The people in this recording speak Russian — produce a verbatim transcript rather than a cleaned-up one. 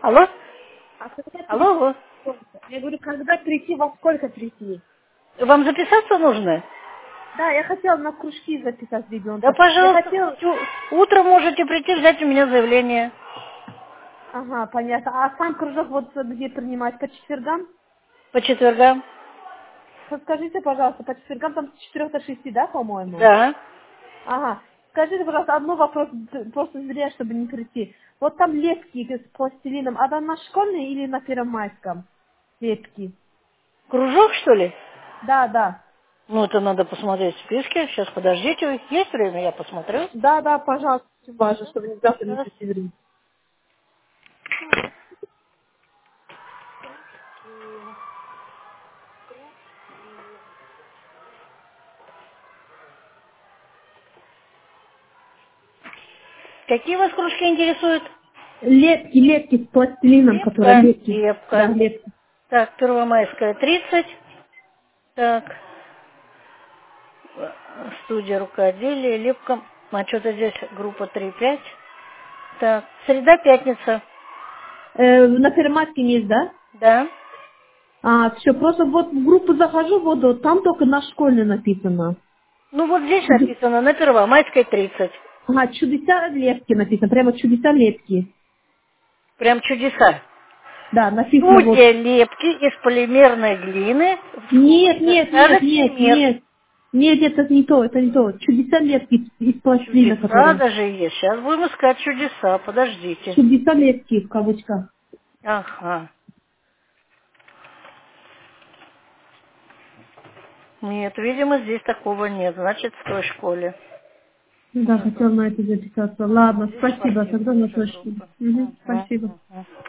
Алло? А когда Алло, прийти? алло. Я говорю, когда прийти, во сколько прийти? Вам записаться нужно? Да, я хотела на кружки записать Да, ребенка. Я пожалуйста, хотела... хоть у- утром можете прийти, взять у меня заявление. Ага, понятно. А сам кружок вот где принимать? По четвергам? По четвергам. Скажите, пожалуйста, по четвергам там с четырёх до шести, да, по-моему? Да. Ага. Скажите, пожалуйста, одно вопрос, д- просто зря, чтобы не прийти. Вот там лепки с пластилином, а там на школьной или на первомайском? Лепки. Кружок, что ли? Да, да. Ну, это надо посмотреть в списке. Сейчас, подождите. Есть время, я посмотрю. Да, да, пожалуйста, очень важно, чтобы не завтра не Сейчас. прийти время. Какие вас кружки интересуют? Лепки, лепки с пластилином, которые Лепка. лепки. Да, Лепка. лепки. Так, Первомайская, тридцать. Так, э, студия рукоделия, лепка. А что-то здесь группа три пять. Так, среда, пятница. Э, на Первомайском есть, да? Да. А, все, просто вот в группу захожу, вот, вот там только на школьной написано. Ну, вот здесь Чуди- написано на Первомайской тридцать. Ага, чудеса лепки написано, прямо чудеса лепки. Прям чудеса. Да, написано вот. Студия лепки из полимерной глины Нет, в нет, нет, сказочный нет, мир. нет. Нет, это не то, это не то. Чудеса лепки из, из пластилина, Чудеса которые. даже есть. Сейчас будем искать чудеса. Подождите. Чудеса лепки в кавычках. Ага. Нет, видимо, здесь такого нет. Значит, в той школе. Да, Нету. хотел на это записаться. Вот Ладно, здесь спасибо, спасибо, тогда на наша той школе. группа. Мгм, Мгм, спасибо. мгм.